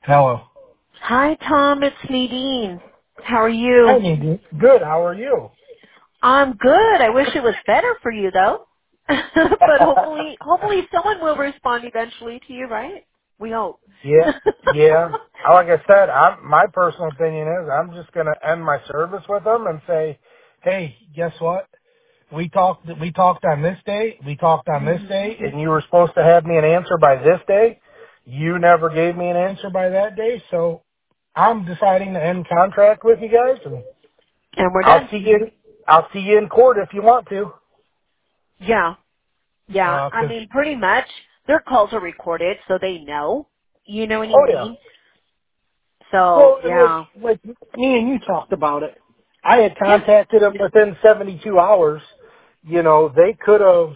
Hello. Hi, Tom. It's Nadine. How are Hi, you? Nadine. Good. How are you? I'm good. I wish it was better for you, though. But hopefully, someone will respond eventually to you, right? We hope. Yeah. Yeah. Like I said, my personal opinion is I'm just going to end my service with them and say, hey, guess what? We talked on this day. We talked on this Mhm. day, and you were supposed to have me an answer by this day. You never gave me an answer by that day, so I'm deciding to end contract with you guys, and And we're I'll done. see you. I'll see you in court if you want to. Yeah. Yeah. I 'Cause mean, pretty much their calls are recorded, so they know. You know what I oh yeah. mean? So Well, yeah. like me and you talked about it. I had Yeah. contacted them within 72 hours. You know, they could have,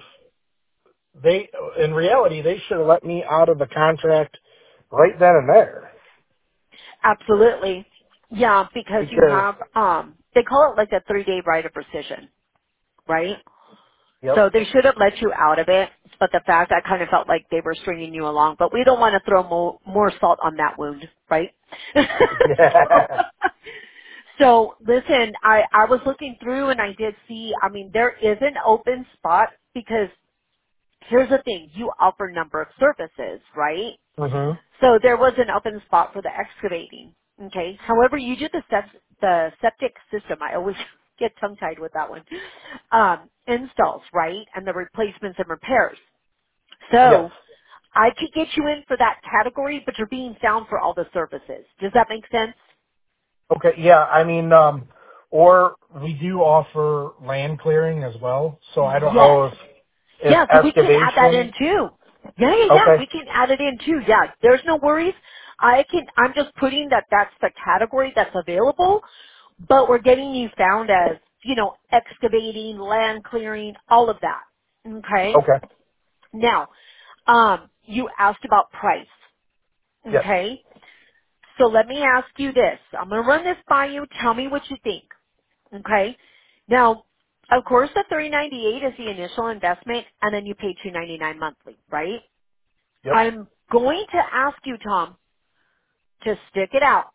in reality, they should have let me out of the contract right then and there. Absolutely. Yeah, because you Because, have they call it like a 3-day right of rescission, right? yep. So they should have let you out of it, but the fact I kind of felt like they were stringing you along. But we don't want to throw more salt on that wound, right? Yeah. So listen, I was looking through and I did see, I mean, there is an open spot because here's the thing, you offer a number of services, right? hmm So there was an open spot for the excavating. Okay. However, you do the septic system. I always get tongue tied with that one. Installs, right? And the replacements and repairs. Yes. So I could get you in for that category, but you're being found for all the services. Does that make sense? Okay, yeah, I mean, or we do offer land clearing as well, so I don't Yes. know if Yeah, so we can add that in excavation, too. Yeah, okay, we can add it in too. Yeah, there's no worries. I'm just putting that that's the category that's available, but we're getting you found as, excavating, land clearing, all of that. Okay? okay, Now, you asked about price. yes, Okay? So let me ask you this. I'm going to run this by you. Tell me what you think. Okay? Now, of course, the $398 is the initial investment, and then you pay $299 monthly, right? yep, I'm going to ask you, Tom, to stick it out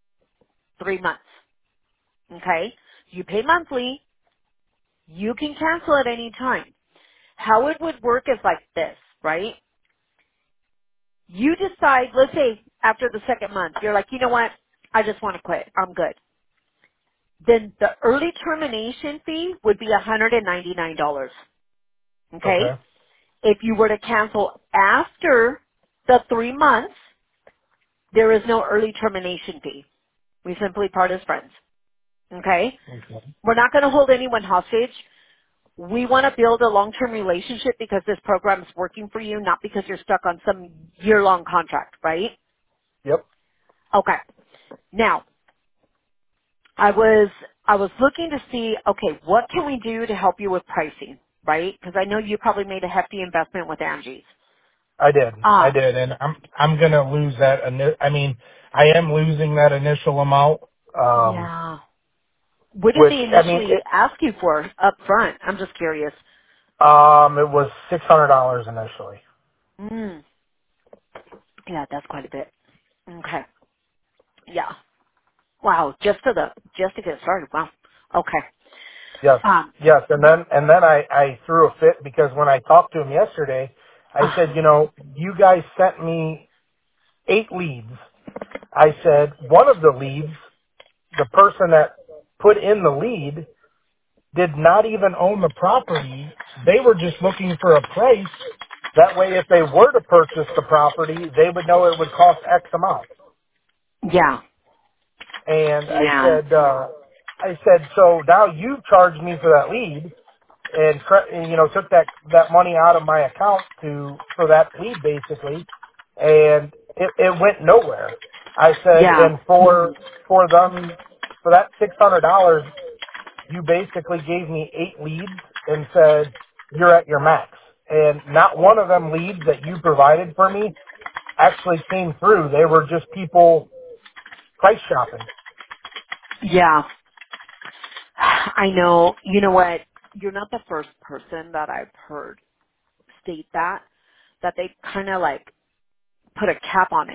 3 months. Okay? You pay monthly. You can cancel at any time. How it would work is like this, right? You decide, let's say after the second month, you're like, you know what? I just want to quit. I'm good. Then the early termination fee would be $199. Okay? okay, If you were to cancel after the 3 months, there is no early termination fee. We simply part as friends. Okay? okay, We're not going to hold anyone hostage. We want to build a long-term relationship because this program is working for you, not because you're stuck on some year-long contract, right? yep. Okay. Now, I was looking to see, okay, what can we do to help you with pricing, right? Because I know you probably made a hefty investment with Angie's. I Um, did, and I'm gonna lose that. I mean, I am losing that initial amount. yeah. What did Which they I mean, initially ask you for up front? I'm just curious. it was $600 initially. Mm, yeah, that's quite a bit. Okay. Yeah. Wow. Just to get started. Wow. Okay. Yes, Um. yes, and then I threw a fit because when I talked to him yesterday, I Uh, said, you guys sent me 8 leads. I said one of the leads, the person that put in the lead did not even own the property. They were just looking for a price. That way, if they were to purchase the property, they would know it would cost X amount. yeah. And Man. I said, so now you've charged me for that lead and took that money out of my account for that lead basically, and it went nowhere. I said, Yeah. and for that $600, you basically gave me 8 leads and said you're at your max, and not one of them leads that you provided for me actually came through. They were just people price shopping. Yeah. I know. You know what? You're not the first person that I've heard state that they kind of like put a cap on it.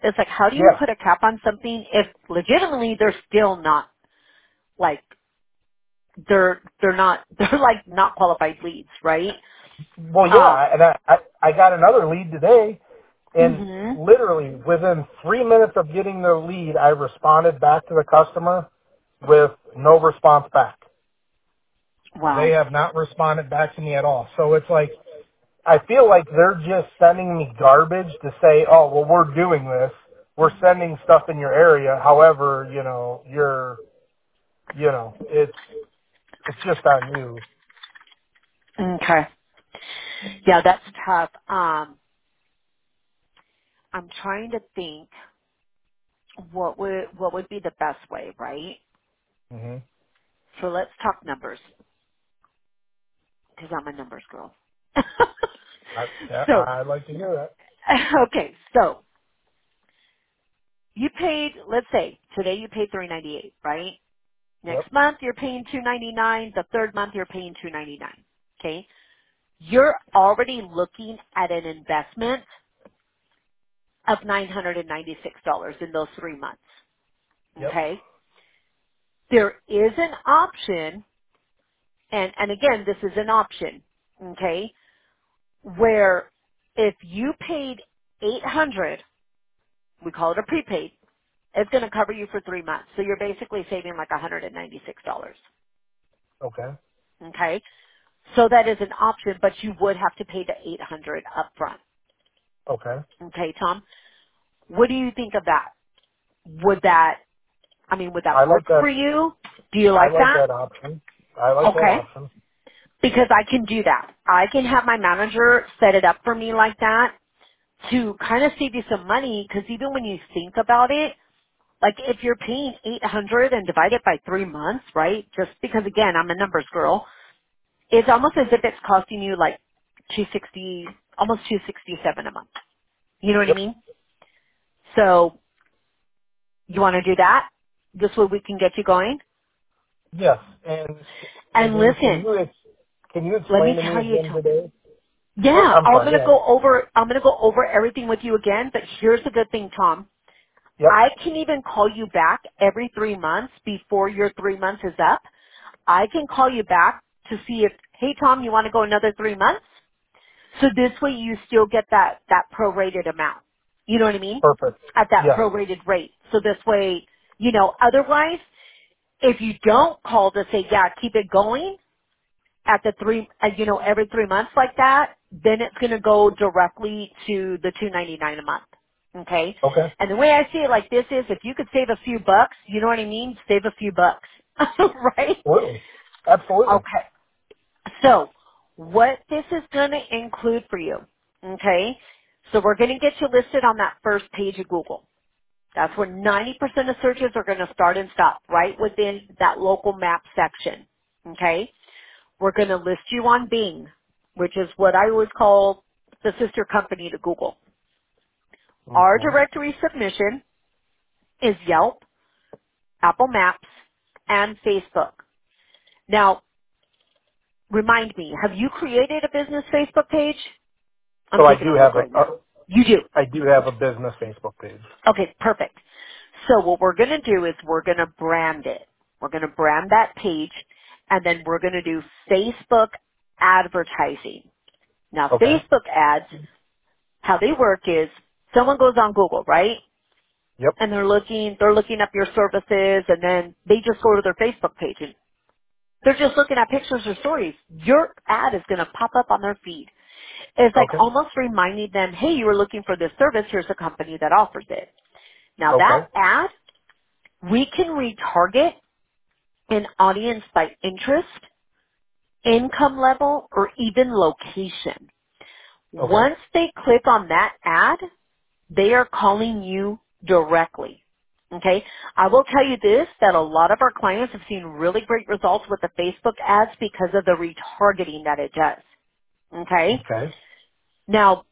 It's like, how do you Yeah. put a cap on something if legitimately they're still not, like, they're not, they're like not qualified leads, right? Well, Um, yeah, and I got another lead today, and hmm literally within 3 minutes of getting the lead, I responded back to the customer with no response back. They Wow. have not responded back to me at all. So it's like, I feel like they're just sending me garbage to say, oh, well, we're doing this. We're sending stuff in your area. However, it's just on you. Okay. Yeah, that's tough. I'm trying to think what would be the best way, right? Hmm. So let's talk numbers because I'm a numbers girl. So, I'd like to hear that. okay, so you paid, let's say today you paid $398, right? Yep. Next month you're paying $299. The third month you're paying $299. Okay, you're already looking at an investment of $996 in those 3 months. Yep. Okay, there is an option, and again, this is an option. Okay, where if you paid 800, we call it a prepaid, it's going to cover you for 3 months. So you're basically saving like $196. Okay. Okay? So that is an option, but you would have to pay the 800 up front. Okay. Okay, Tom? What do you think of that? Would I that work like that. for you? Do you I like like that? that option. I like that Okay. option. Because I can do that. I can have my manager set it up for me like that to kind of save you some money because even when you think about it, like if you're paying 800 and divide it by 3 months, right? Just because again, I'm a numbers girl, it's almost as if it's costing you like 260, almost 267 a month. You know what I Yep. mean? So you want to do that? This way we can get you going. Yes. And And then listen, can you let me explain to me tell you, again Tom. today? Oh, Yeah, I'm I'm sorry. gonna Go ahead. go over. I'm gonna go over everything with you again. But here's the good thing, Tom. Yep. I can even call you back every 3 months before your 3 months is up. I can call you back to see if, hey Tom, you want to go another 3 months? So this way you still get that prorated amount. You know what I mean? Perfect. At that Yes. prorated rate. So this way, otherwise, if you don't call to say, yeah, keep it going at the every 3 months like that, then it's going to go directly to the $299 a month. Okay? Okay. And the way I see it like this is if you could save a few bucks, you know what I mean? Save a few bucks. Right? Absolutely. Absolutely. Okay. So, what this is going to include for you, okay? So we're going to get you listed on that first page of Google. That's where 90% of searches are going to start and stop, right within that local map section, okay? We're going to list you on Bing, which is what I always call the sister company to Google. Our Hmm. directory submission is Yelp, Apple Maps, and Facebook. Now, remind me, have you created a business Facebook page? I'm So taking a look right now. You do. I do have a business Facebook page. Okay, perfect. So what we're going to do is we're going to brand it. We're going to brand that page, and then we're going to do Facebook advertising. Now, Okay. Facebook ads, how they work is someone goes on Google, right? Yep. And they're looking up your services, and then they just go to their Facebook page, and they're just looking at pictures or stories. Your ad is going to pop up on their feed. It's like Okay. almost reminding them, hey, you were looking for this service. Here's a company that offers it. Now that Okay. ad, we can retarget an audience by interest, income level, or even location. Okay. Once they click on that ad, they are calling you directly. Okay? I will tell you this, that a lot of our clients have seen really great results with the Facebook ads because of the retargeting that it does. Okay? Okay. Now,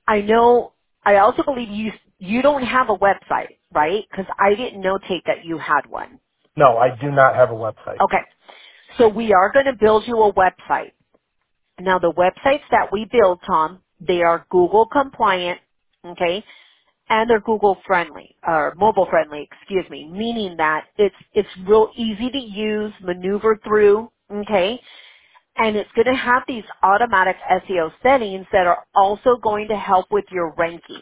I also believe you don't have a website, right? Because I didn't notate that you had one. No, I do not have a website. Okay. So we are going to build you a website. Now the websites that we build, Tom, they are Google compliant, okay? and they're Google friendly or mobile friendly, excuse me, meaning that it's real easy to use, maneuver through, okay? And it's going to have these automatic SEO settings that are also going to help with your ranking.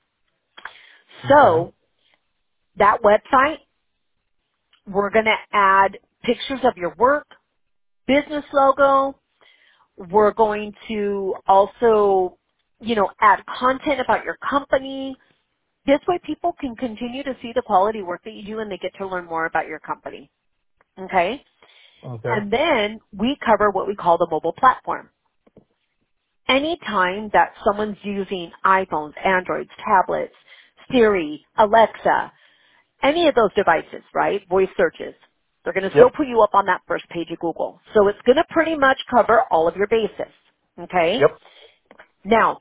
Okay. So that website, we're going to add pictures of your work, business logo. We're going to also, add content about your company. This way people can continue to see the quality work that you do and they get to learn more about your company. Okay? Okay. And then we cover what we call the mobile platform. Anytime that someone's using iPhones, Androids, tablets, Siri, Alexa, any of those devices, right? Voice searches. They're going to still Yep. put you up on that first page of Google. So it's going to pretty much cover all of your bases. Okay? Yep. Now,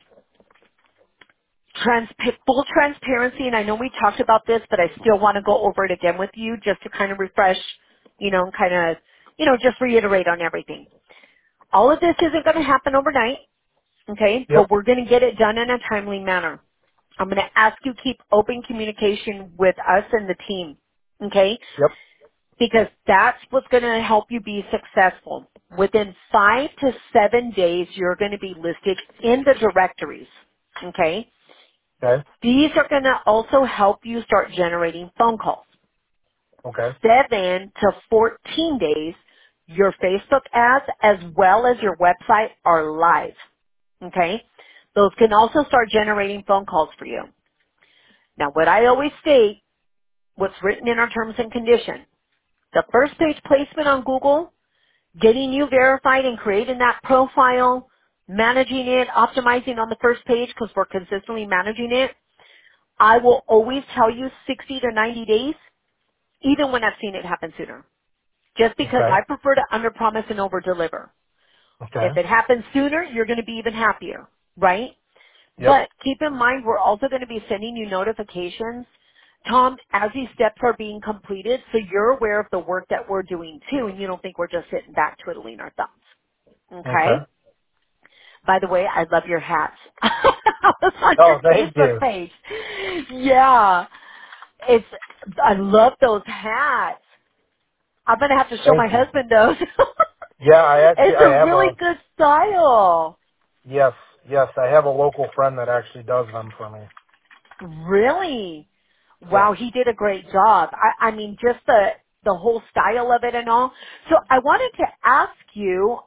full transparency, and I know we talked about this, but I still want to go over it again with you just to kind of refresh, and kind of, just reiterate on everything. All of this isn't going to happen overnight, okay? Yep. But we're going to get it done in a timely manner. I'm going to ask you keep open communication with us and the team, okay? Yep. Because that's what's going to help you be successful. Within 5 to 7 days, you're going to be listed in the directories, okay? Okay. These are going to also help you start generating phone calls. Okay. 7 to 14 days, your Facebook ads as well as your website are live. Okay? Those can also start generating phone calls for you. Now what I always state, what's written in our terms and conditions, the first page placement on Google, getting you verified and creating that profile, managing it, optimizing on the first page because we're consistently managing it, I will always tell you 60 to 90 days, even when I've seen it happen sooner. Just because Okay. I prefer to underpromise and overdeliver. Okay. If it happens sooner, you're going to be even happier, right? Yep. But keep in mind, we're also going to be sending you notifications, Tom, as these steps are being completed, so you're aware of the work that we're doing too, and you don't think we're just sitting back twiddling our thumbs. Okay. Okay? By the way, I love your hats. I was on Oh, your thank Facebook you. page. Yeah. I love those hats. I'm gonna have to show Thank my you. husband those. Yeah, It's I a have really a, good style. yes, yes, I have a local friend that actually does them for me. Really? Yes. Wow, he did a great job. I mean, just the whole style of it and all. So I wanted to ask you,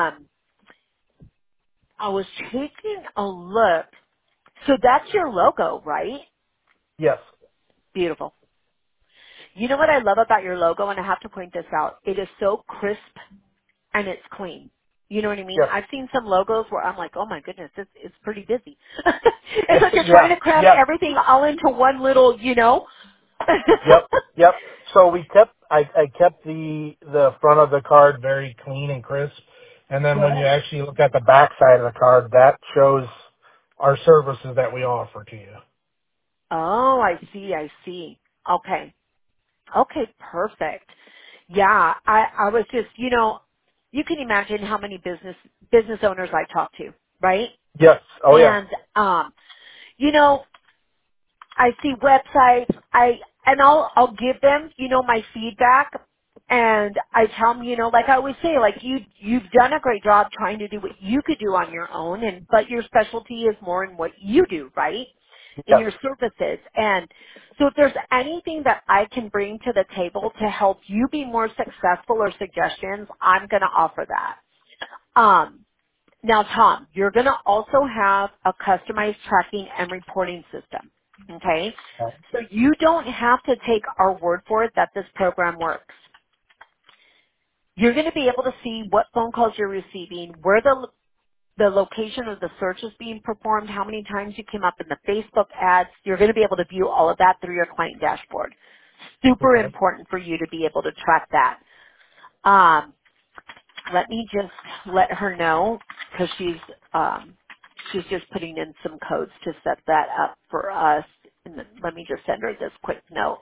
I was taking a look. So that's your logo, right? Yes. Beautiful. You know what I love about your logo, and I have to point this out. It is so crisp and it's clean. You know what I mean? Yes. I've seen some logos where I'm like, oh my goodness, it's pretty busy. It's like you're trying Yeah. to cram Yes. everything all into one little, Yep. Yep. So I kept the front of the card very clean and crisp. And then when you Good. actually look at the back side of the card, that shows our services that we offer to you. Oh, I see, I see. Okay. Okay, perfect. Yeah, I was just, you can imagine how many business owners I talk to, right? Yes. Oh yeah. And you know, I see websites, and I'll give them, my feedback, and I tell them, like I always say, like you've done a great job trying to do what you could do on your own, but your specialty is more in what you do, right? In Yes. your services. And so if there's anything that I can bring to the table to help you be more successful or suggestions, I'm going to offer that. Now, Tom, you're going to also have a customized tracking and reporting system. Okay? So you don't have to take our word for it that this program works. You're going to be able to see what phone calls you're receiving, where the location of the search is being performed, how many times you came up in the Facebook ads. You're going to be able to view all of that through your client dashboard. Super Okay. important for you to be able to track that. Um, let me just let her know because she's just putting in some codes to set that up for us. And then let me just send her this quick note.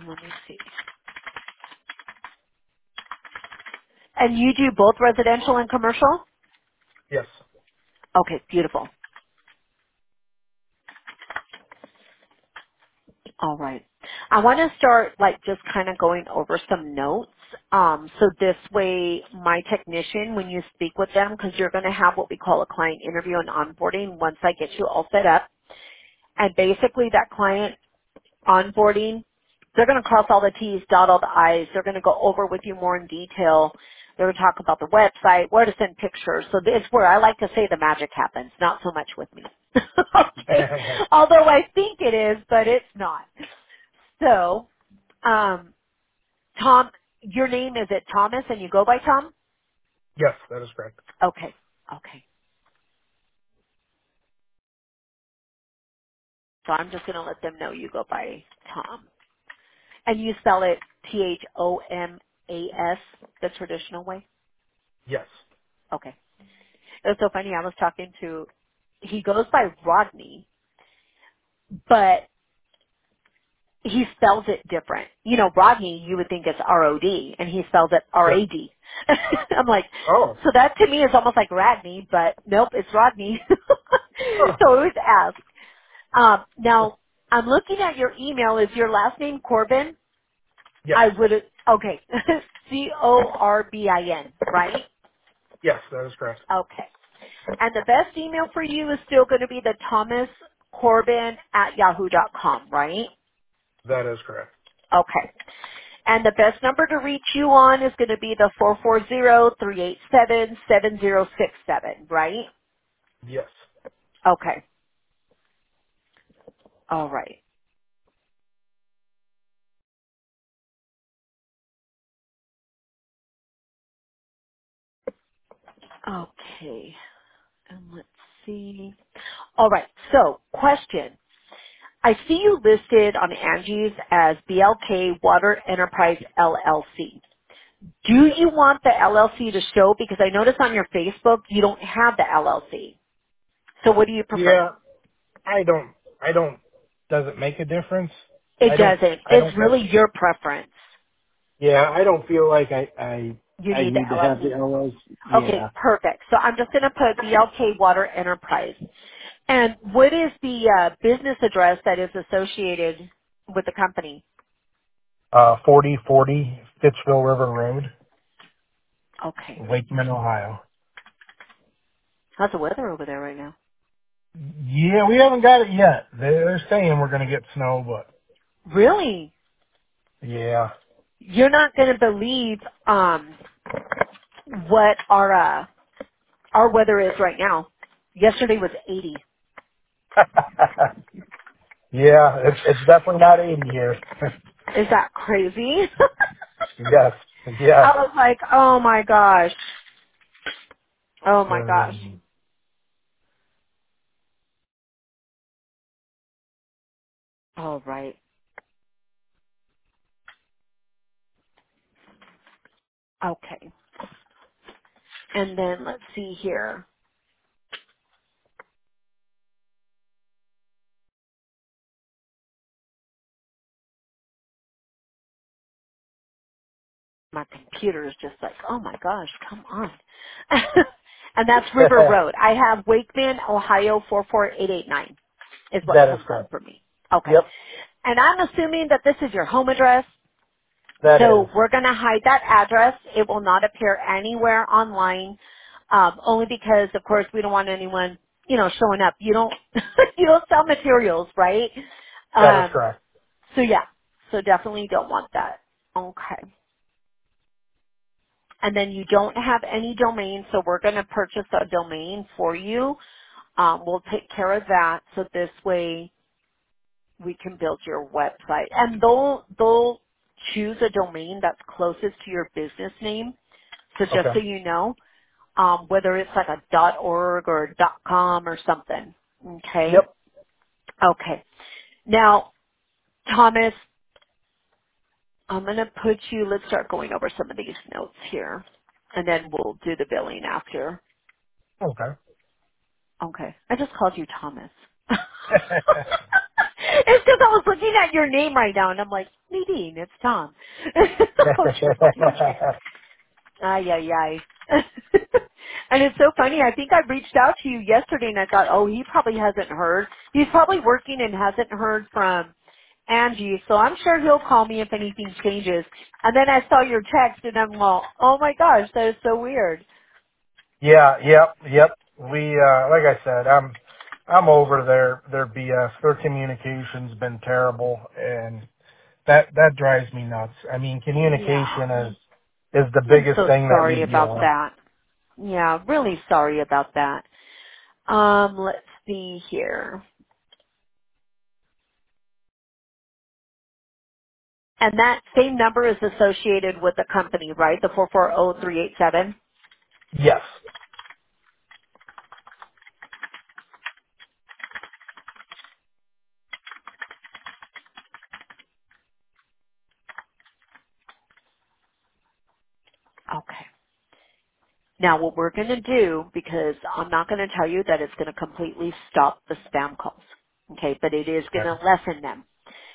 let me see. And you do both residential and commercial? Yes. Okay, beautiful. All right. I want to start like just kind of going over some notes. So this way my technician, when you speak with them, because you're going to have what we call a client interview and onboarding once I get you all set up. And basically that client onboarding, they're going to cross all the T's, dot all the I's. They're going to go over with you more in detail. They're going to talk about the website, where to send pictures. So this is where I like to say the magic happens, not so much with me. Okay. Although I think it is, but it's not. So, Tom, your name is it Thomas and you go by Tom? Yes, that is correct. Okay. Okay. So I'm just going to let them know you go by Tom. And you spell it Thomas the traditional way? Yes. Okay. It was so funny. I was talking to, he goes by Rodney, but he spells it different. You know, Rodney, you would think it's R-O-D, and he spells it Yep. R-A-D. I'm like, Oh. so that to me is almost like Radney, but nope, it's Rodney. Huh. So I always ask. Now, I'm looking at your email. Is your last name Corbin? Yes. I would, okay. Corbin, right? Yes, that is correct. Okay. And the best email for you is still going to be the Thomas Corbin at yahoo.com, right? That is correct. Okay. And the best number to reach you on is going to be the 440-387-7067, right? Yes. Okay. All right. Okay. And let's see. All right. So, question. I see you listed on Angie's as BLK Water Enterprise LLC. Do Yep. you want the LLC to show? Because I notice on your Facebook you don't have the LLC. So what do you prefer? Yeah, I don't, does it make a difference? It doesn't. I It's don't, really your preference. yeah, I don't feel like You I need the need to have the LLC. LLC. Okay, Yeah. perfect. So I'm just going to put BLK Water Enterprise. And what is the business address that is associated with the company? 4040 Fitchville River Road, Okay. Wakeman, Ohio. How's the weather over there right now? Yeah, we haven't got it yet. They're saying we're going to get snow, but Really? yeah. You're not going to believe what our weather is right now. Yesterday was 80. Yeah, it's definitely not 80 here. Is that crazy? Yes, yes. I was like, oh my gosh. Oh my gosh. Um, All right. Okay. And then let's see here. My computer is just like, oh my gosh, come on. And that's River Road. I have Wakeman, Ohio 44889 is what that is comes up correct. for me. Okay. Yep, And I'm assuming that this is your home address. that is. So we're going to hide that address. It will not appear anywhere online, only because, of course, we don't want anyone, showing up. You don't, you don't sell materials, right? That is Um, correct. so yeah, so definitely don't want that. Okay. And then you don't have any domain, so we're going to purchase a domain for you. We'll take care of that, so this way we can build your website. And they'll choose a domain that's closest to your business name. So just Okay. so you know, whether it's like a .org or .com or something. Okay. Yep. Okay. Now, Thomas, I'm going to put you. Let's start going over some of these notes here, and then we'll do the billing after. Okay. Okay. I just called you Thomas. It's because I was looking at your name right now, and I'm like, Nadine, it's Tom. Oh, shoot. Ay, ay, ay. And it's so funny. I think I reached out to you yesterday and I thought, oh, he probably hasn't heard. He's probably working and hasn't heard from Angie, so I'm sure he'll call me if anything changes. And then I saw your text and I'm all, oh my gosh, that is so weird. Yeah, yep. We, like I said, I'm over their BS. Their communication's been terrible, and that drives me nuts. I mean, Yeah. communication is the I'm biggest so thing that we sorry deal about with. that. Yeah, really sorry about that. Let's see here. And that same number is associated with the company, right? The 440387? Yes. Okay. Now what we're going to do, because I'm not going to tell you that it's going to completely stop the spam calls, okay, but it is going Okay. to lessen them.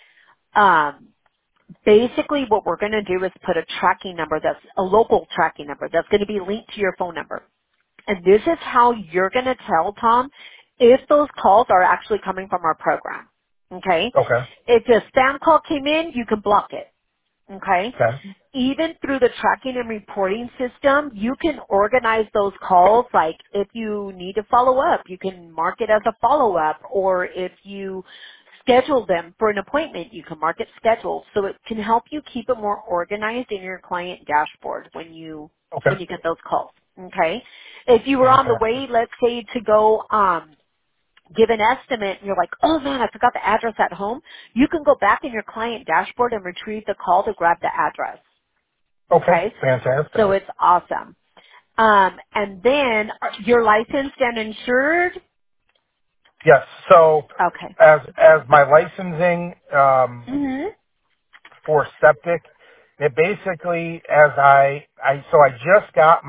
Basically what we're going to do is put a tracking number that's a local tracking number that's going to be linked to your phone number. And this is how you're going to tell Tom if those calls are actually coming from our program. Okay? Okay. If a spam call came in, you can block it. Okay? Okay. Even through the tracking and reporting system, you can organize those calls. Like if you need to follow up, you can mark it as a follow up, or if you schedule them for an appointment, you can mark it scheduled. So it can help you keep it more organized in your client dashboard when Okay. you get those calls. Okay? If you were on the Fantastic. way, let's say to go give an estimate and you're like, oh man, I forgot the address at home, you can go back in your client dashboard and retrieve the call to grab the address. Okay. Okay? So Fantastic. it's awesome. And then you're licensed and insured? Yes. So Okay. as my licensing hmm for septic, it basically as I just got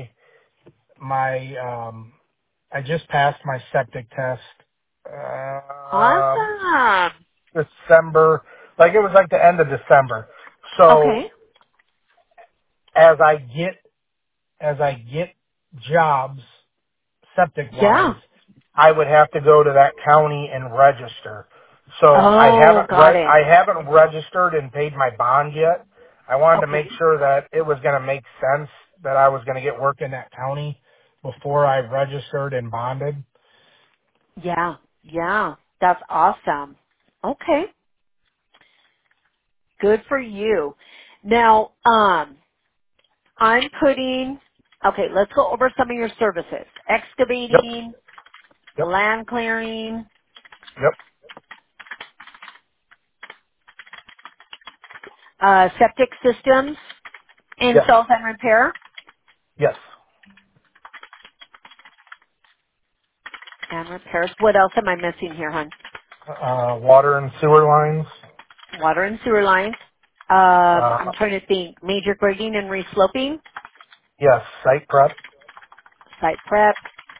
my I just passed my septic test Awesome. December, like it was like the end of December. So Okay. as I get jobs septic Yeah. wise, I would have to go to that county and register. So Oh, got it. I haven't registered and paid my bond yet. I wanted to make Okay. sure that it was going to make sense that I was going to get work in that county before I registered and bonded. Yeah. Yeah. That's awesome. Okay. Good for you. Now, I'm putting, okay, let's go over some of your services. Yep, Excavating, yep, land clearing, yep, septic systems, yes, installs and repair, yes. and repairs. What else am I missing here, hon? Water and sewer lines. Water and sewer lines. Uh, I'm trying to think. Major grading and resloping, yes, site prep. site prep.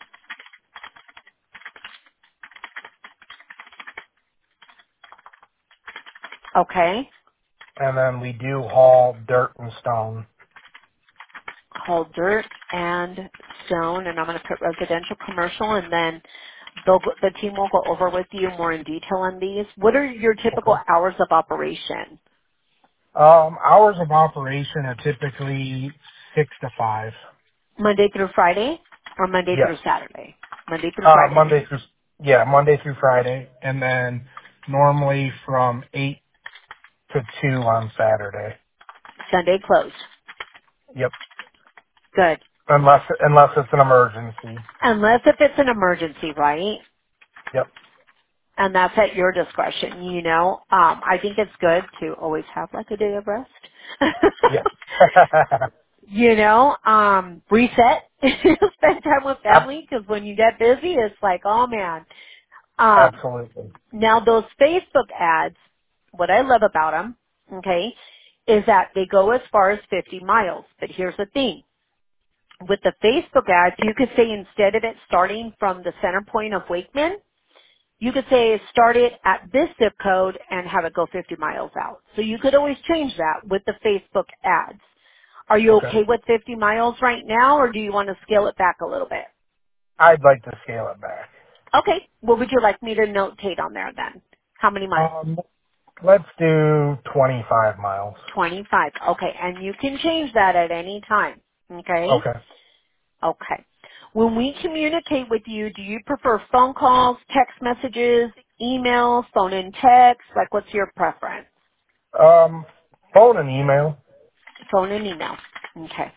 Okay. And then we do haul dirt and stone. Haul dirt and stone, and I'm going to put residential, commercial, and then the team will go over with you more in detail on these. What are your typical Okay. hours of operation? Hours of operation are typically 6 to 5. Monday through Friday or Monday Yes. through Saturday? Monday through Friday. Monday through Friday, and then normally from 8 to 2 on Saturday. Sunday closed. Yep. Good. Unless it's an emergency. Unless if it's an emergency, right? Yep. And that's at your discretion, you know. I think it's good to always have like a day of rest. Yes. You know, reset, spend time with family because when you get busy, it's like, oh man. Absolutely. Now those Facebook ads, what I love about them, okay, is that they go as far as 50 miles. But here's the thing. With the Facebook ads, you could say instead of it starting from the center point of Wakeman, You could say start it at this zip code and have it go 50 miles out. So you could always change that with the Facebook ads. Are you Okay. okay with 50 miles right now, or do you want to scale it back a little bit? I'd like to scale it back. Okay. What would you like me to notate on there then? How many miles? Let's do 25 miles. 25. Okay. And you can change that at any time. Okay? Okay. Okay. When we communicate with you, do you prefer phone calls, text messages, emails, phone and text? Like what's your preference? Um, phone and email. Phone and email. Okay.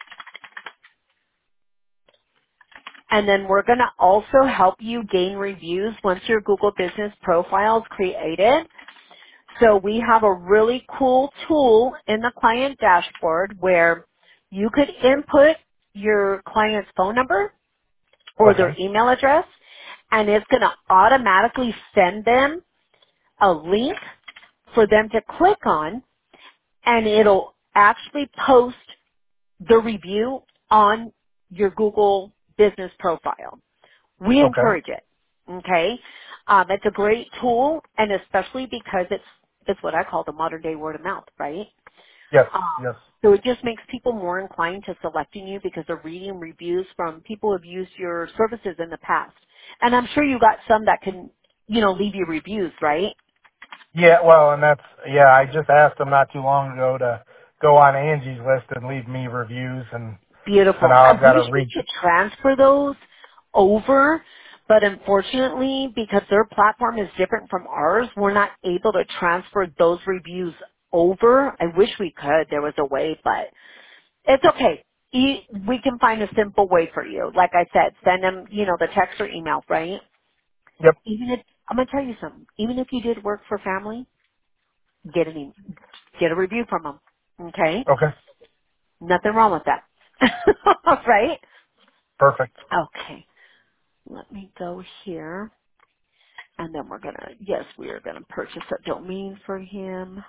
And then we're going to also help you gain reviews once your Google Business profile is created. So we have a really cool tool in the client dashboard where you could input your client's phone number or their Okay. email address, and it's going to automatically send them a link for them to click on, and it'll actually post the review on your Google business profile. We Okay. encourage it. Okay? It's a great tool, and especially because it's what I call the modern day word of mouth, right? Yes. Um, Yes. so it just makes people more inclined to selecting you because they're reading reviews from people who have used your services in the past. And I'm sure you got some that can, leave you reviews, right? Yeah. Well, and yeah. I just asked them not too long ago to go on Angie's list and leave me reviews, and so Beautiful. now I I've got wish to we reach. could transfer those over, but unfortunately, because their platform is different from ours, we're not able to transfer those reviews over. I wish we could. There was a way, but it's okay. We can find a simple way for you. Like I said, send them, the text or email, right? Yep. Even if, I'm going to tell you something. Even if you did work for family, get get a review from them. Okay? Okay. Nothing wrong with that. right? Perfect. Okay. Let me go here. And then we are gonna purchase a domain for him.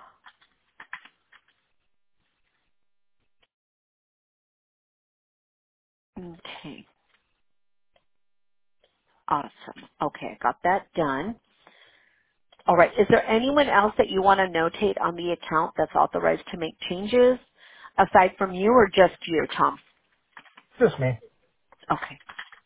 Okay. Awesome. Okay, I got that done. All right. Is there anyone else that you want to notate on the account that's authorized to make changes aside from you or just you, Tom? Just me. Okay.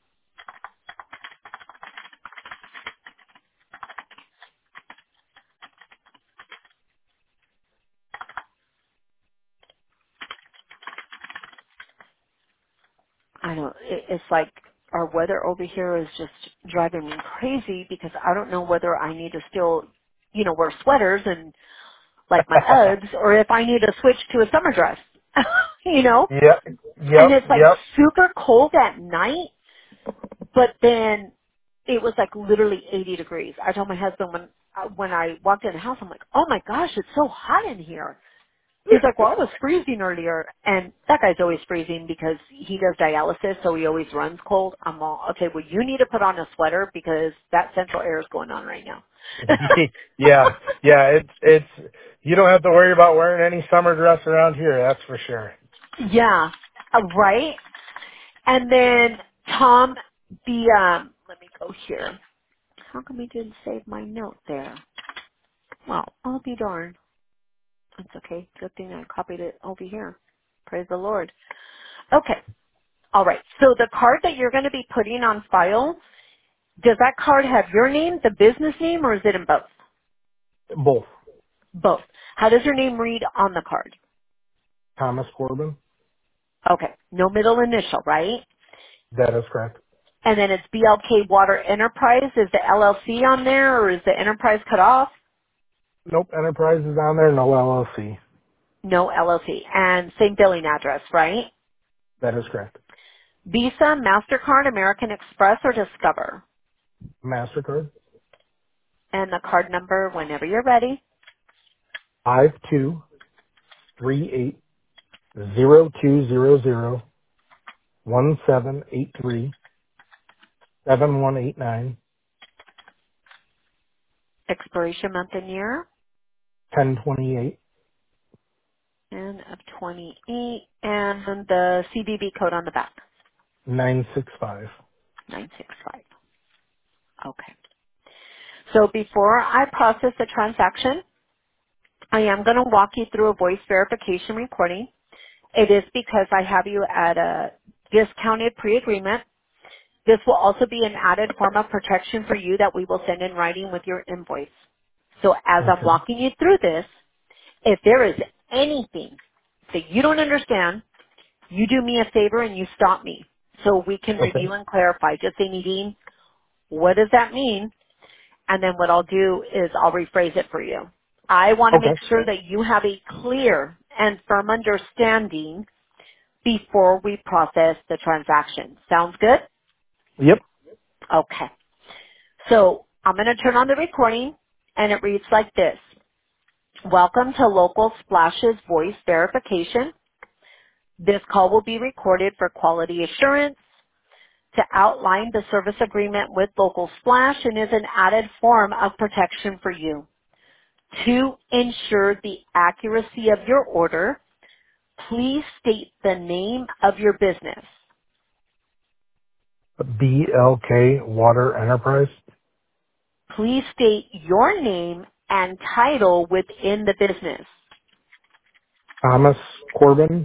I know. It's like our weather over here is just driving me crazy because I don't know whether I need to still, wear sweaters and like my Uggs or if I need to switch to a summer dress. you know? Yep. And Yep. it's like Yep. super cold at night, but then it was like literally 80 degrees. I told my husband when I walked in the house, I'm like, oh my gosh, it's so hot in here. He's like, well, I was freezing earlier. And that guy's always freezing because he does dialysis, so he always runs cold. I'm all, okay, well, you need to put on a sweater because that central air is going on right now. Yeah. Yeah. It's. You don't have to worry about wearing any summer dress around here. That's for sure. yeah, right? And then, Tom, let me go here. How come he didn't save my note there? Well, I'll be darned. That's okay. Good thing I copied it over here. Praise the Lord. Okay. All right. So the card that you're going to be putting on file, does that card have your name, the business name, or is it in both? Both. Both. How does your name read on the card? Thomas Corbin. Okay. No middle initial, right? That is correct. And then it's BLK Water Enterprise. Is the LLC on there, or is the enterprise cut off? Nope. Enterprise is on there. No LLC. No LLC. And same billing address, right? That is correct. Visa, MasterCard, American Express, or Discover? Mastercard. And the card number whenever you're ready. 5238020017837189 Expiration month and year. 1028 And of 28. And the CVV code on the back. 965. 965. Okay. So before I process the transaction, I am going to walk you through a voice verification recording. It is because I have you at a discounted pre-agreement. This will also be an added form of protection for you that we will send in writing with your invoice. So as I'm Okay. walking you through this, if there is anything that you don't understand, you do me a favor and you stop me so we can Okay. review and clarify. Just say, Nadine, what does that mean? And then what I'll do is I'll rephrase it for you. I want to make Okay. sure that you have a clear and firm understanding before we process the transaction. Sounds good? Yep. Okay. So I'm going to turn on the recording and it reads like this. Welcome to Local Splash's voice verification. This call will be recorded for quality assurance to outline the service agreement with Local Splash and is an added form of protection for you. To ensure the accuracy of your order, please state the name of your business. BLK Water Enterprise. Please state your name and title within the business. Thomas Corbin,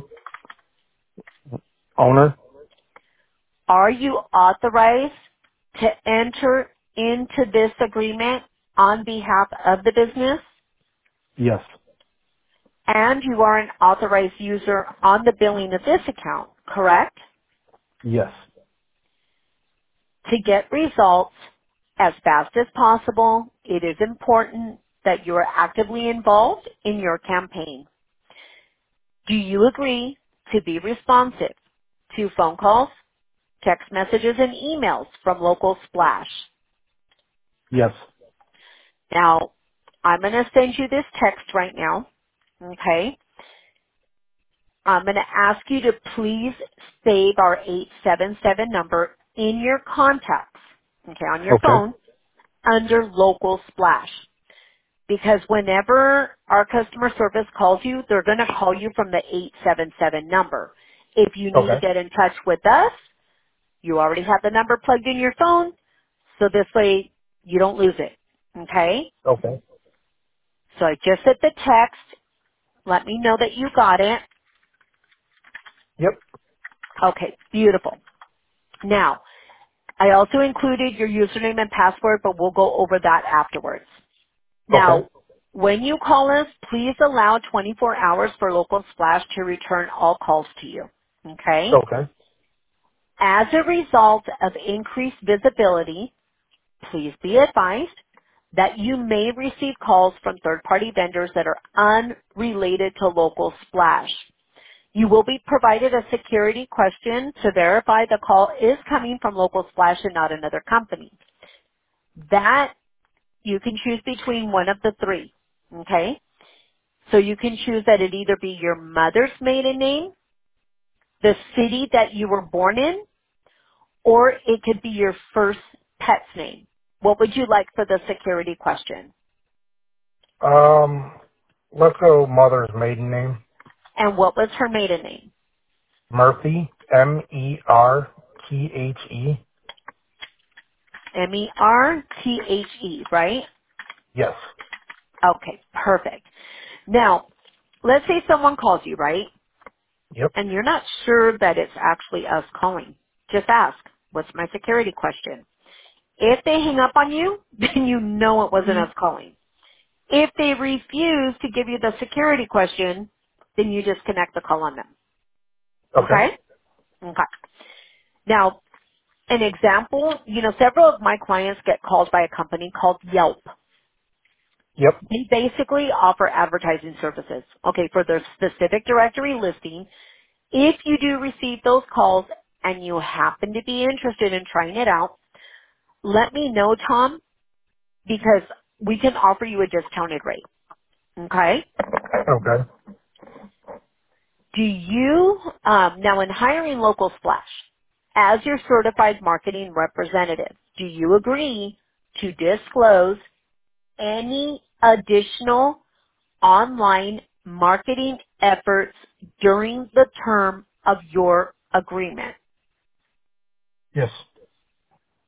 owner. Are you authorized to enter into this agreement on behalf of the business? Yes. And you are an authorized user on the billing of this account, correct? Yes. To get results as fast as possible, it is important that you are actively involved in your campaign. Do you agree to be responsive to phone calls, text messages, and emails from Local Splash? Yes. Now, I'm going to send you this text right now, okay? I'm going to ask you to please save our 877 number in your contacts, okay, on your Okay. phone under Local Splash. Because whenever our customer service calls you, they're going to call you from the 877 number. If you need to Okay. get in touch with us, you already have the number plugged in your phone, so this way you don't lose it, okay? Okay. So I just sent the text. Let me know that you got it. Yep. Okay, beautiful. Now, I also included your username and password, but we'll go over that afterwards. Okay. Now, when you call us, please allow 24 hours for Local Splash to return all calls to you. Okay? Okay. As a result of increased visibility, please be advised that you may receive calls from third-party vendors that are unrelated to Local Splash. You will be provided a security question to verify the call is coming from Local Splash and not another company. That you can choose between one of the three. Okay? So you can choose that it either be your mother's maiden name, the city that you were born in, or it could be your first pet's name. What would you like for the security question? Um, let's go mother's maiden name. And what was her maiden name? Murphy. Merthe. M-E-R-T-H-E, right? Yes. Okay, perfect. Now, let's say someone calls you, right? Yep. And you're not sure that it's actually us calling. Just ask, what's my security question? If they hang up on you, then you know it wasn't us calling. If they refuse to give you the security question, then you disconnect the call on them. Okay. Okay? Okay. Now, an example, several of my clients get called by a company called Yelp. Yep. They basically offer advertising services, okay, for their specific directory listing. If you do receive those calls and you happen to be interested in trying it out, let me know, Tom, because we can offer you a discounted rate. Okay? Okay. Do you, now in hiring Local Splash, as your certified marketing representative, do you agree to disclose any additional online marketing efforts during the term of your agreement? Yes.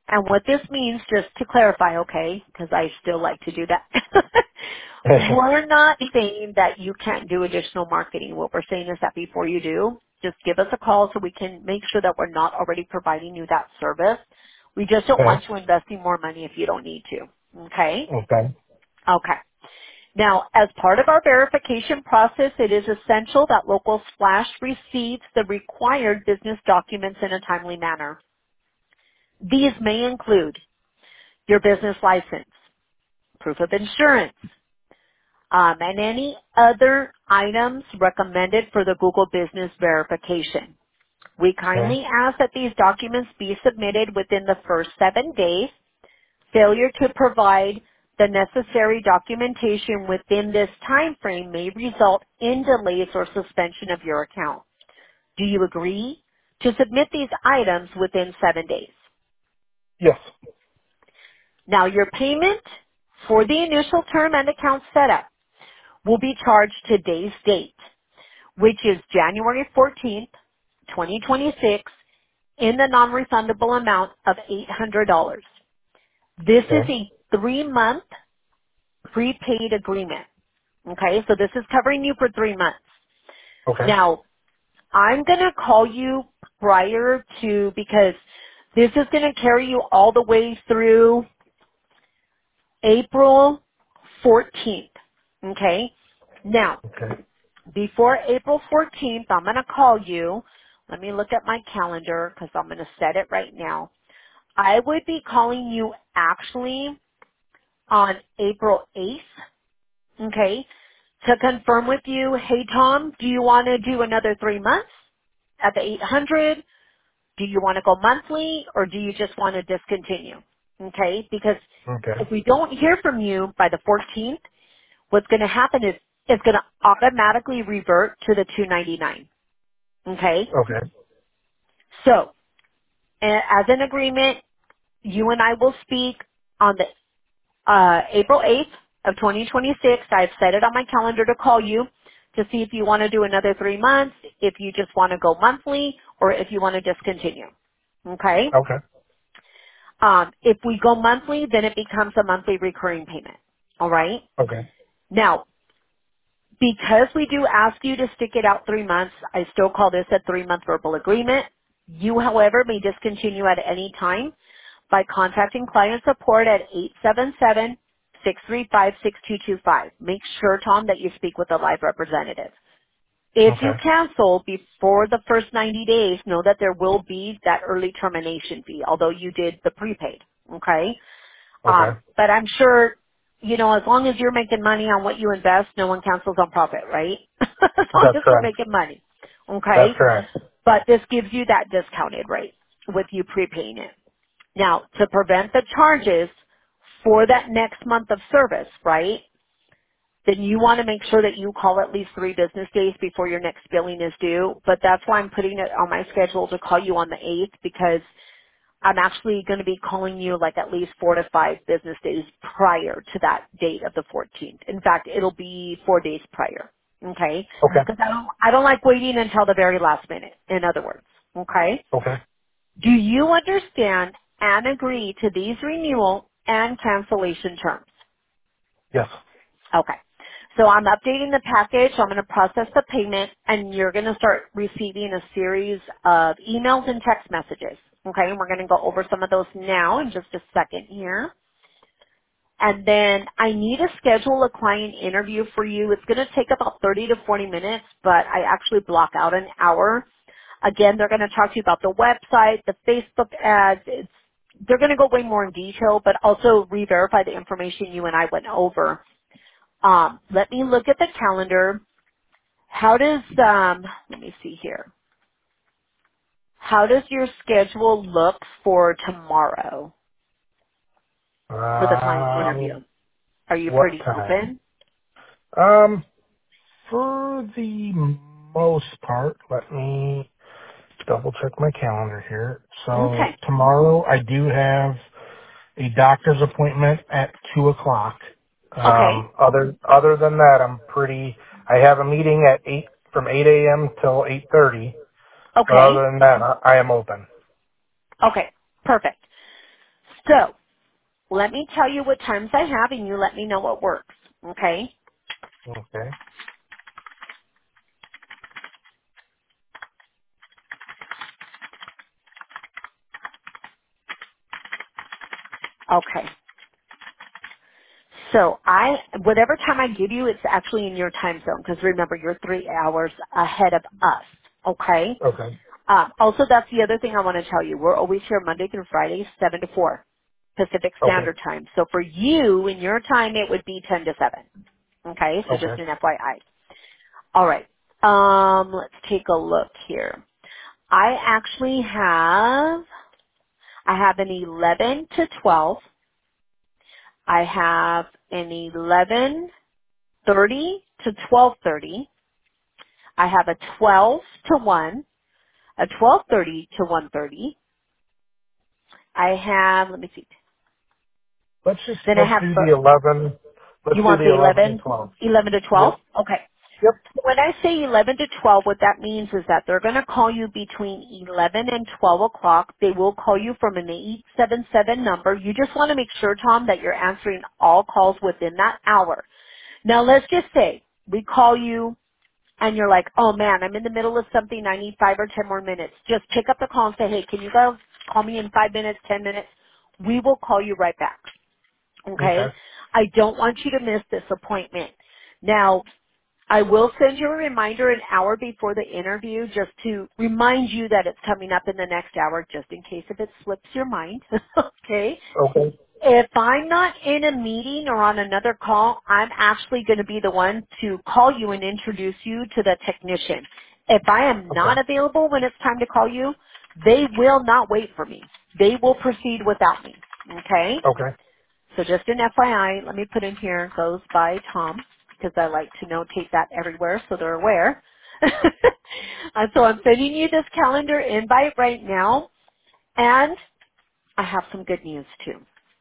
And what this means, just to clarify, okay, because I still like to do that, we're not saying that you can't do additional marketing. What we're saying is that before you do, just give us a call so we can make sure that we're not already providing you that service. We just don't Okay. want you investing more money if you don't need to. Okay? Okay. Okay. Now, as part of our verification process, it is essential that Local Splash receives the required business documents in a timely manner. These may include your business license, proof of insurance, and any other items recommended for the Google Business verification. We Okay. kindly ask that these documents be submitted within the first 7 days. Failure to provide the necessary documentation within this time frame may result in delays or suspension of your account. Do you agree to submit these items within 7 days? Yes. Now, your payment for the initial term and account setup will be charged today's date, which is January 14th, 2026, in the non-refundable amount of $800. This is Okay. a 3-month prepaid agreement. Okay, so this is covering you for 3 months. Okay. Now, I'm going to call you prior to, because this is going to carry you all the way through April 14th. Okay? Now, Okay. before April 14th, I'm going to call you. Let me look at my calendar because I'm going to set it right now. I would be calling you actually on April 8th, okay, to confirm with you, hey Tom, do you want to do another 3 months at the 800? Do you want to go monthly or do you just want to discontinue? Okay, because Okay. if we don't hear from you by the 14th, what's going to happen is it's going to automatically revert to the 299. Okay? Okay. So, as an agreement, you and I will speak on the April 8th of 2026. I've set it on my calendar to call you to see if you want to do another 3 months, if you just want to go monthly, or if you want to discontinue. Okay? Okay. If we go monthly, then it becomes a monthly recurring payment. All right? Okay. Now, because we do ask you to stick it out 3 months, I still call this a 3-month verbal agreement. You, however, may discontinue at any time by contacting client support at 877-635-6225. Make sure, Tom, that you speak with a live representative. If you Okay. cancel before the first 90 days, know that there will be that early termination fee, although you did the prepaid. Okay? Okay. But I'm sure, as long as you're making money on what you invest, no one cancels on profit, right? As long That's as we're correct. making money. That's Okay? correct. But this gives you that discounted rate with you prepaying it. Now, to prevent the charges for that next month of service, right? Then you want to make sure that you call at least 3 business days before your next billing is due. But that's why I'm putting it on my schedule to call you on the 8th, because I'm actually going to be calling you like at least 4 to 5 business days prior to that date of the 14th. In fact, it'll be 4 days prior. Okay? Okay. Because I don't like waiting until the very last minute, in other words. Okay? Okay. Do you understand and agree to these renewal and cancellation terms? Yes. Okay. So I'm updating the package. I'm going to process the payment, and you're going to start receiving a series of emails and text messages. Okay, and we're going to go over some of those now in just a second here. And then I need to schedule a client interview for you. It's going to take about 30 to 40 minutes, but I actually block out an hour. Again, they're going to talk to you about the website, the Facebook ads. They're going to go way more in detail, but also re-verify the information you and I went over. Let me look at the calendar. How does, let me see here. How does your schedule look for tomorrow for the client interview? Are you What pretty time? open? For the most part, let me double check my calendar here. So Okay. tomorrow I do have a doctor's appointment at 2:00. Okay. Other than that, I'm pretty. I have a meeting at 8 from 8 a.m. till 8:30. But Okay. other than that, I am open. Okay. Perfect. So let me tell you what times I have, and you let me know what works. Okay? Okay. Okay. So whatever time I give you, it's actually in your time zone because remember, you're 3 hours ahead of us. Okay? Okay. Also, that's the other thing I want to tell you. We're always here Monday through Friday, 7 to 4 Pacific Okay. Standard Time. So for you, in your time, it would be 10 to 7. Okay? So just Okay. an FYI. All right. Let's take a look here. I have an 11 to 12. I have an 11:30 to 12:30. I have a 12 to 1, a 12:30 to 1:30. I have, let me see. Then I Let's have, do the 11. Let's you do want the the 11 and 11, 12. 11 to 12? Yep. Okay. Yep. When I say 11 to 12, what that means is that they're going to call you between 11 and 12 o'clock. They will call you from an 877 number. You just want to make sure, Tom, that you're answering all calls within that hour. Now, let's just say we call you and you're like, oh man, I'm in the middle of something. I need 5 or 10 more minutes. Just pick up the call and say, hey, can you guys call me in 5 minutes, 10 minutes? We will call you right back. Okay? Okay. I don't want you to miss this appointment. Now, I will send you a reminder an hour before the interview just to remind you that it's coming up in the next hour just in case if it slips your mind. Okay? Okay. If I'm not in a meeting or on another call, I'm actually going to be the one to call you and introduce you to the technician. If I am not Okay. available when it's time to call you, they will not wait for me. They will proceed without me. Okay? Okay. So just an FYI, let me put in here, goes by Tom, because I like to notate that everywhere so they're aware. So I'm sending you this calendar invite right now, and I have some good news too.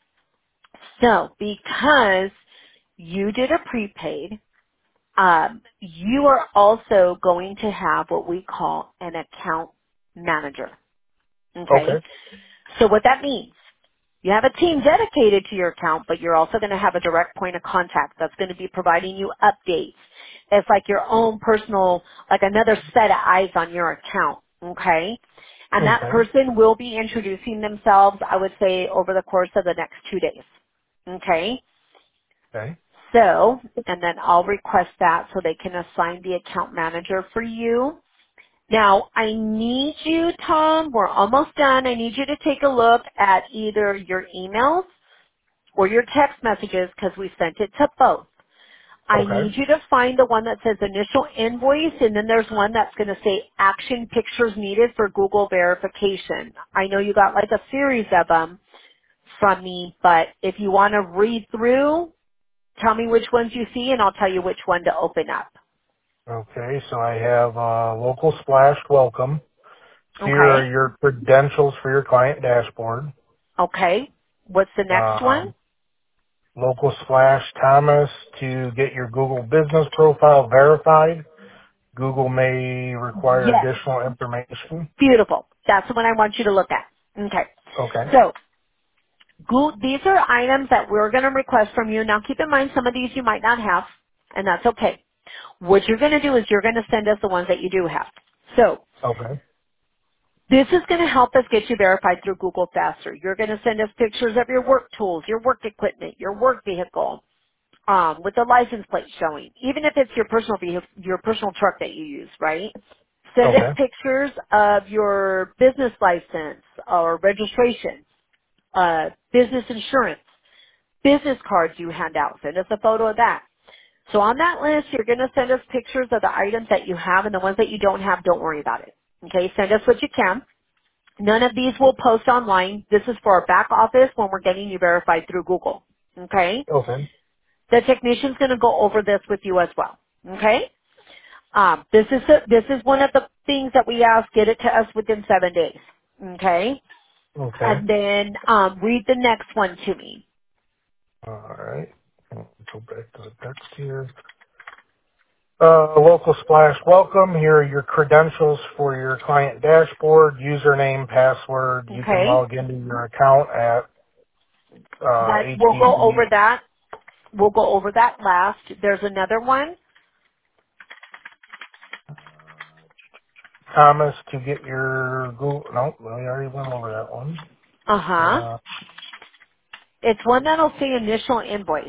So because you did a prepaid, you are also going to have what we call an account manager. Okay? Okay. So what that means, you have a team dedicated to your account, but you're also going to have a direct point of contact that's going to be providing you updates. It's like your own personal, like another set of eyes on your account. Okay? And that Okay. person will be introducing themselves, I would say, over the course of the next 2 days. Okay? Okay. So, and then I'll request that so they can assign the account manager for you. Now, I need you, Tom, we're almost done. I need you to take a look at either your emails or your text messages because we sent it to both. I Okay. need you to find the one that says initial invoice and then there's one that's going to say action pictures needed for Google verification. I know you got like a series of them from me, but if you want to read through, tell me which ones you see and I'll tell you which one to open up. Okay. So I have local splash welcome. Here are Okay? your credentials for your client dashboard. Okay. What's the next one? Um, local splash Thomas to get your Google business profile verified. Google may require Yes. additional information. Beautiful. That's the one I want you to look at. Okay. Okay. So, these are items that we're going to request from you. Now keep in mind some of these you might not have, and that's okay. What you're going to do is you're going to send us the ones that you do have. So, Okay. this is going to help us get you verified through Google faster. You're going to send us pictures of your work tools, your work equipment, your work vehicle, with the license plate showing, even if it's your personal vehicle, your personal truck that you use, right? Send us Okay. pictures of your business license or registration, business insurance, business cards you hand out. Send us a photo of that. So on that list, you're going to send us pictures of the items that you have, and the ones that you don't have, don't worry about it. Okay, send us what you can. None of these will post online. This is for our back office when we're getting you verified through Google. Okay? Okay. The technician's going to go over this with you as well. Okay? This is one of the things that we ask. Get it to us within 7 days. Okay? Okay. And then read the next one to me. All right. Go back to the text here. Local splash welcome. Here are your credentials for your client dashboard, username, password. You can Okay? log into your account at. But we'll go HTTP. over that. We'll go over that last. There's another one. Thomas to get your Google. No, we already went over that one. Uh-huh. Uh, It's one that'll say initial invoice.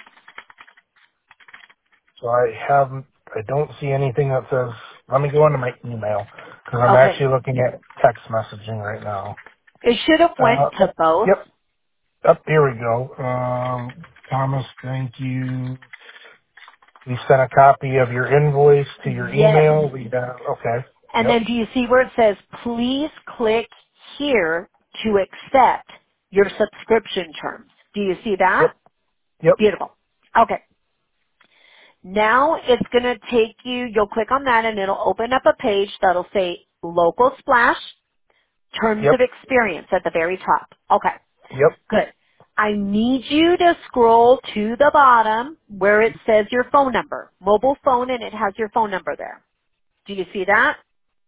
so I don't see anything that says, let me go into my email, because I'm Okay. actually looking at text messaging right now. It should have went Uh, to both. yep, up here we go. Thomas, thank you. We sent a copy of your invoice to your Yes. email. We got, okay. And Yep, then do you see where it says, please click here to accept your subscription terms? Do you see that? yep, yep, Beautiful. Okay. Now it's going to take you, you'll click on that and it'll open up a page that'll say Local Splash Terms yep, of Experience at the very top. Okay. yep, Good. I need you to scroll to the bottom where it says your phone number. Mobile phone and it has your phone number there. Do you see that?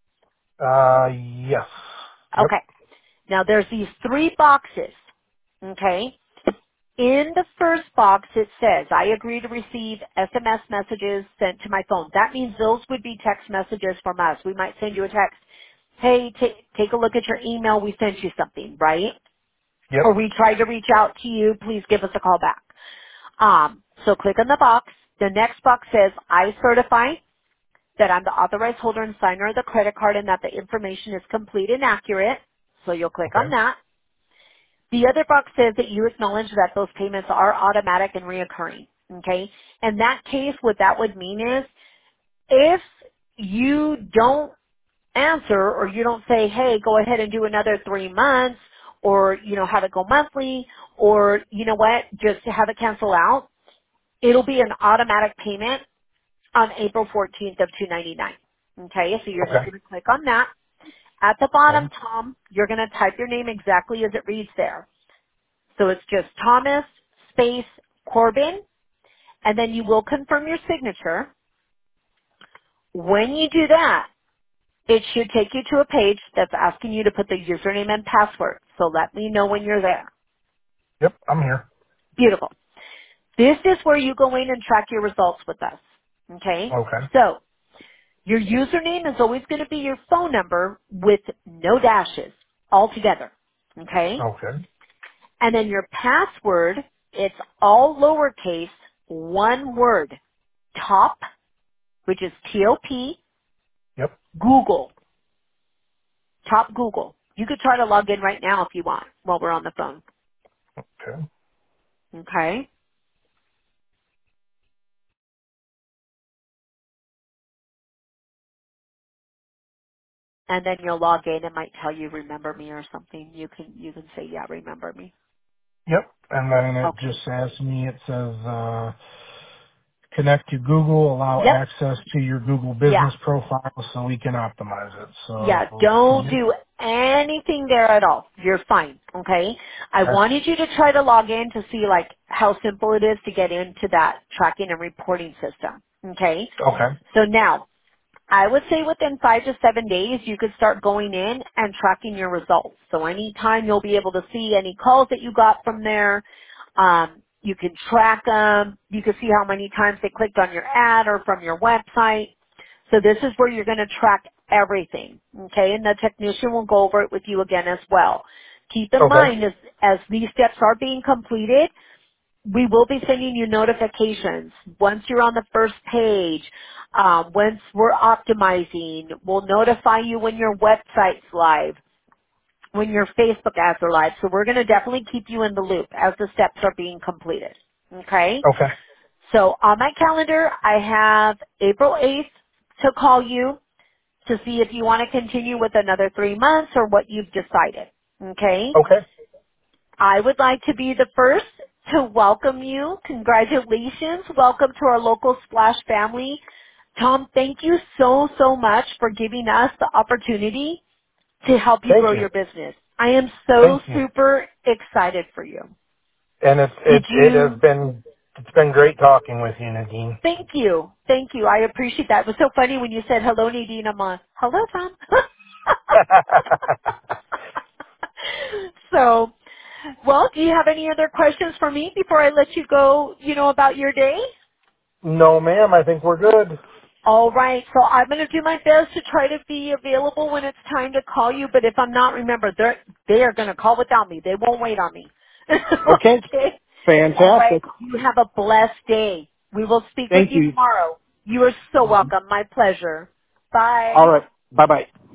yes, yep, Okay. Now there's these three boxes. Okay. In the first box it says, I agree to receive SMS messages sent to my phone. That means those would be text messages from us. We might send you a text, hey, take a look at your email, we sent you something, right? yep, Or we tried to reach out to you, please give us a call back. So click on the box. The next box says, I certify that I'm the authorized holder and signer of the credit card and that the information is complete and accurate. So you'll click on okay, that. The other box says that you acknowledge that those payments are automatic and reoccurring. Okay? In that case, what that would mean is if you don't answer or you don't say, hey, go ahead and do another 3 months or, have it go monthly or, you know what, just have it cancel out, it'll be an automatic payment on April 14th of $299. Okay? So you're just okay, going to click on that. At the bottom, okay, Tom, you're going to type your name exactly as it reads there. So it's just Thomas space Corbin, and then you will confirm your signature. When you do that, it should take you to a page that's asking you to put the username and password. So let me know when you're there. yep, I'm here. Beautiful. This is where you go in and track your results with us. Okay? Okay, So your username is always going to be your phone number with no dashes altogether. Okay? okay, And then your password, it's all lowercase, one word. Top, which is T-O-P, yep, Google. Top Google. You could try to log in right now if you want while we're on the phone. okay, Okay? And then you'll log in. It might tell you remember me or something. You can say, yeah, remember me. yep. And then it Okay. just asks me, it says, connect to Google, allow Yep. access to your Google Yeah. business profile so we can optimize it. Yeah. So, Don't yep, do anything there at all. You're fine. Okay? I okay, wanted you to try to log in to see like how simple it is to get into that tracking and reporting system. Okay? okay, So now, I would say within 5 to 7 days, you could start going in and tracking your results. So anytime you'll be able to see any calls that you got from there. You can track them. You can see how many times they clicked on your ad or from your website. So this is where you're going to track everything. Okay, and the technician will go over it with you again as well. Keep in okay, mind as these steps are being completed, we will be sending you notifications once you're on the first page. Once we're optimizing, we'll notify you when your website's live, when your Facebook ads are live. So we're going to definitely keep you in the loop as the steps are being completed. Okay? okay, So on my calendar, I have April 8th to call you to see if you want to continue with another 3 months or what you've decided. Okay? okay. I would like to be the first to welcome you. Congratulations. Welcome to our local Splash family. Tom, thank you so, so much for giving us the opportunity to help you Thank grow you, your business. I am so thank you. super excited for you. And Did it has you? been, it's been great talking with you, Nadine. Thank you. Thank you. I appreciate that. It was so funny when you said, hello, Nadine. I'm on, hello, Tom. So Well, do you have any other questions for me before I let you go, about your day? No, ma'am. I think we're good. All right, so I'm going to do my best to try to be available when it's time to call you, but if I'm not, remember, they are going to call without me. They won't wait on me. Okay. Okay? All right, Fantastic. you have a blessed day. We will speak with Thank you you. tomorrow. You are so welcome. My pleasure. All Bye. right. Bye-bye.